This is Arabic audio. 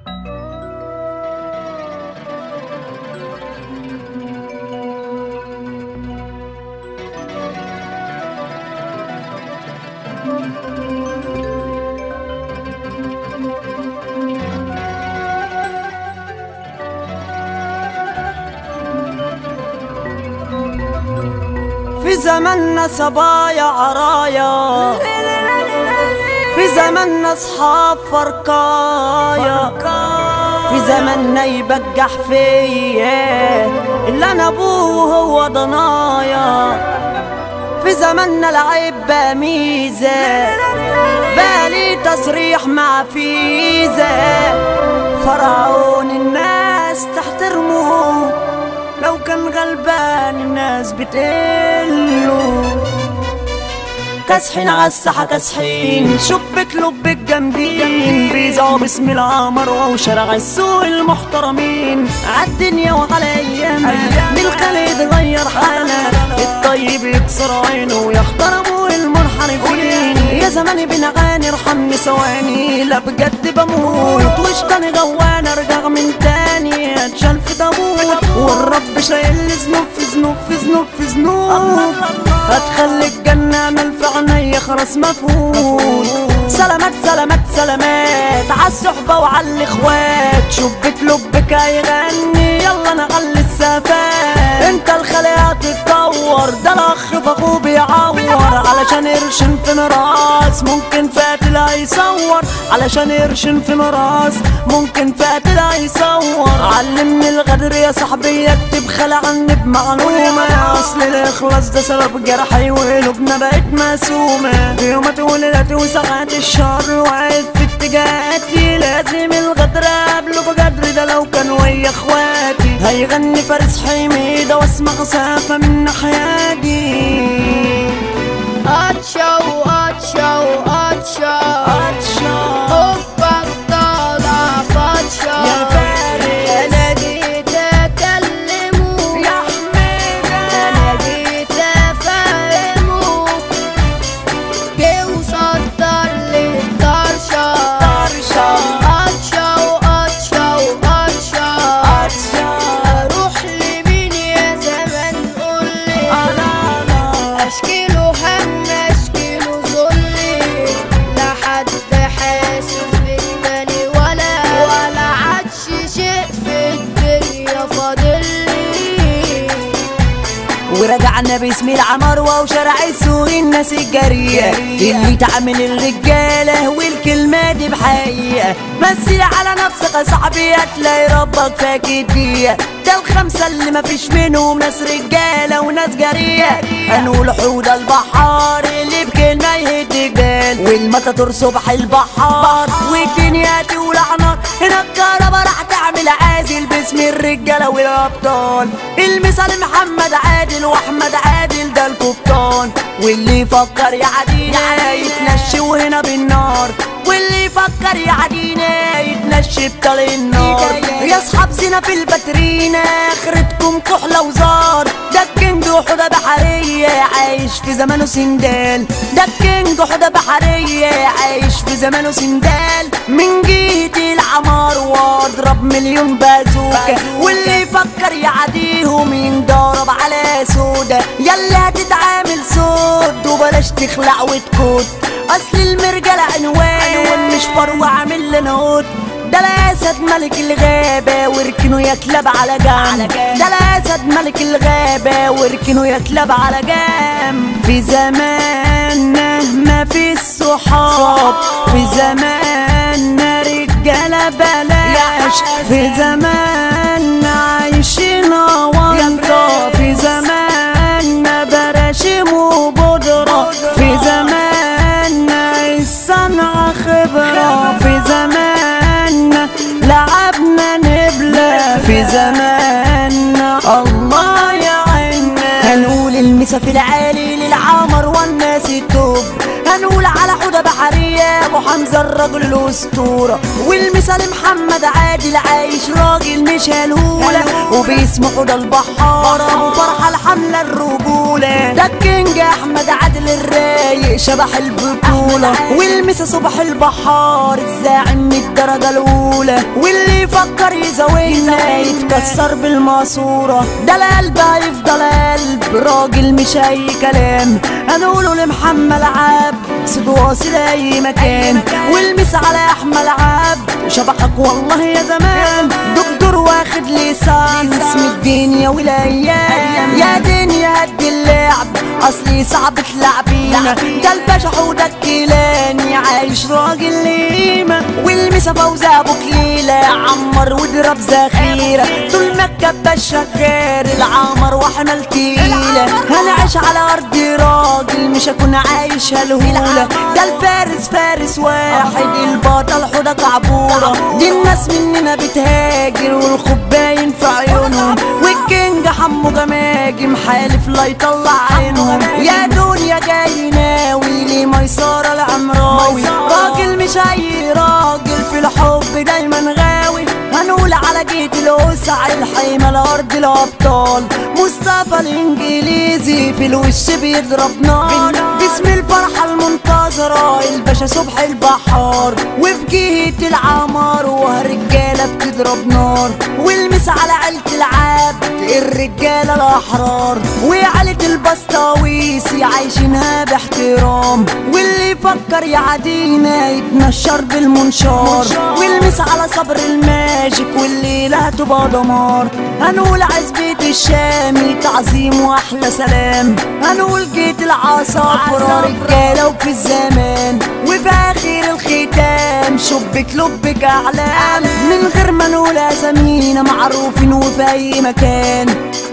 في زمننا صبايا عرايا، في زمننا اصحاب فرقايا، في زمننا يبجح فيا اللي انا ابوه هو ضنايا، في زمننا العيب بقى ميزة، بالي تصريح مع فيزة، فرعون الناس تحترمه، لو كان غلبان الناس بتقله، كاسحين عالساحة كاسحين، شبك لبك جامدين، بيزعوا باسم العمروة وشارع السوق المحترمين، عالدنيا وعلى ايامها بالخلق يتغير حالها، الطيب يكسر عينه ويحترموا المنحرفين، يا زماني بنغاني ارحمني ثواني، لا بجد بموت واشتاني غوان ارجع من تاني اتشال في تابوت، والرب شايل ذنوب في ذنوب في ذنوب في ذنوب، هتخلي الجنة امل في عينيا خلاص مفوت، سلامات سلامات سلامات عالصحبة وعالاخوات، شبك لبك هيغني يلا نعلي السفات، انت الخليقة تتطور، ده الاخ فاخوه بيعور، علشان يرشن في مراس ممكن فاتل هيصور، علشان يرشن في مراس ممكن فاتل هيصور، علمني الغدر يا صاحبي اكتب خلع عني بمعلومة، اصل الاخلاص ده سبب جرحي وقلوبنا بقت مسومة، يومات وليلاتي وساعات الشهر وعيد في اتجاهاتي، لازم الغدر قبله بقدر، ده لو كان ويا اخواتي هيغني فارس حميدة واسمع سافة من حياتي، اتشو اتشو اتشو اتشو حبك طالع فاتشو يا فارس، انا جيت اكلمه يا حميدة، انا جيت افهمه، جه وصدر لي الطرشة اتشو اتشو اتشو اروح لمين يا زمان قولي، اشكيله هم اشكيله ذلي، لا حد حاسس بالتاني ولا عادش شيء في الدنيا فاضلي، ورجعنا باسم العمروة وشارع السوق الناس الجريئة، اللي تعمل الرجالة والكلمة دي بحقيقة، مثل على نفسك يا صاحبي هتلاقي ربك فاكر بيها، ده الخمسة اللي مفيش منهم ناس رجالة وناس جريئة، هنقول حوض البحار اللي بكلمة يهد جبال، والمطاطور صبح البحار والدنيا تولع نار، هنا الكهربا راح تعمل عازل باسم الرجالة والأبطال، المثال محمد عادل واحمد عادل ده القبطان، واللي يفكر يعدينا يتنشي وهنا بالنار، واللي يفكر يعدينا يتنشي بطلق النار، يا اصحاب زينة في الباترينا اخرتكم كحلة وزار، ده الكينج حوضة بحرية عايش في زمانه سندال، ده الكينج حوضة بحرية عايش في زمانه سندال، من جيت العمار واضرب مليون بازوكا، واللي يفكر يعديهم ينضرب على سودا، يلا هتتعامل سود وبلاش تخلع وتكوت، اصل المرجل عنوان مش فروع عامل لنا هود، ده الاسد ملك الغابة وركنه يتلب على جنب، ده الاسد ملك الغابة وركنه يتلب على جنب، في زماننا ما في الصحاب، في زماننا رجالة بلاش، في زماننا عايشين وانطة، في زماننا براشم وبودرة، في زماننا الصنعة خبرة، في زماننا لعبنا نبلة، في زماننا الله يعيننا، هنقول المسا في العالي للعمر والناس التوب، هنقول على حوضة بحرية يا ابو حمزه الراجل الاسطوره. والمثال محمد عادل عايش راجل مش هلهوله، وباسمه حوده البحاره وفرحه الحمله الرجوله. ده الكينج احمد عادل الرايق شبح البطوله، والمسا صبح البحار الزاعم من الدرجه الاولى. واللي يفكر يزاولنا يتكسر بالماسوره. ده القلب هيفضل قلب راجل مش اي كلام، هنقوله لمحمد عبد صد واصل اي مكان. والمس على احمد عبد شبحك والله يا زمان، دكتور واخد لسان اسم الدنيا والايام. يا دنيا هد اللعب اصلي صعب تلعبينا، ده الباشا حوده الكيلاني عايش راجل ليمه. والمسا فوزي ابو كليله عمر واضرب ذخيره، طول ما الكباش شغال العمر واحمل تقيله. هنعيش على ارض راجل مش هكون عايش هلهوله، ده الفارس فارس واحد البطل حوده كعبوره. دي الناس مننا بتهاجر والخوف باين في عيونهم، والكينج حمو جماجم حالف لا يطلع عينهم. يا دنيا جاي ناوي لي ميسره العمراوي، راجل مش اي راجل في الحب دايما غاوي. هنقول على جيت الوسع الحيمه لارض الابطال، مصطفى الانجليزي في الوش بيضرب نار. باسم الفرحه المنتظره الباشا صبح البحار، وفي جهه العمار وهالرجاله بتضرب نار. والمس على عيله العبد الرجاله الاحرار، وعيله البسطاويسي عايشينها باحترام. واللي يفكر يعادينا يتنشر بالمنشار. والمس على صبر الماجيك والليله هتبقى دمار. هنقول عزبة الشامي تعظيم واحلى سلام، هنقول جيت العصافرة رجاله وفي الزمان. وفي اخر الختام شبك لبك اعلام، من غير ما نقول اسامينا معروفين وفي اي مكان.